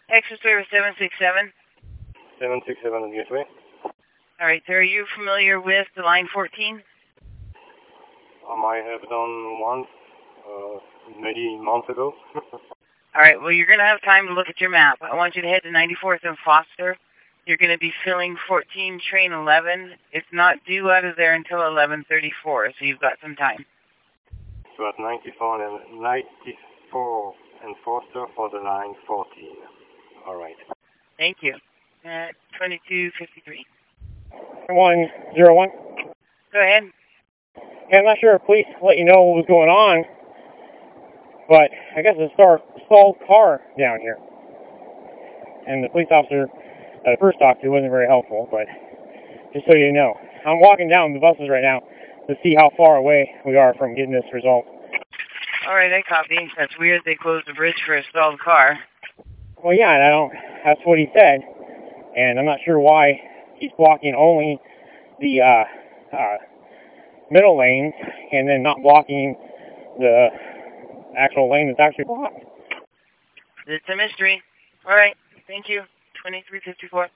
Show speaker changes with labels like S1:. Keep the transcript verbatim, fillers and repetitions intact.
S1: Exit service seven six seven.
S2: seven six seven on Gateway.
S1: All right, sir, are you familiar with the line fourteen?
S2: Um, I have done once, uh, maybe months ago.
S1: All right, well, you're going to have time to look at your map. I want you to head to ninety-fourth and Foster. You're going to be filling fourteen, train eleven. It's not due out of there until eleven thirty-four, so you've got some time.
S2: So at ninety-four and ninety-four and Foster for the line fourteen. All right.
S1: Thank you. At twenty-two fifty-three.
S3: one zero one.
S1: Go ahead.
S3: Yeah, I'm not sure if police let you know what was going on, but I guess it's a stalled car down here. And the police officer that I first talked to wasn't very helpful, but just so you know. I'm walking down the buses right now to see how far away we are from getting this resolved.
S1: All right, I copy. That's weird they closed the bridge for a stalled car.
S3: Well, yeah, and I don't, that's what he said, and I'm not sure why he's blocking only the uh, uh, middle lanes and then not blocking the actual lane that's actually blocked.
S1: It's a mystery. All right, thank you. twenty-three fifty-four.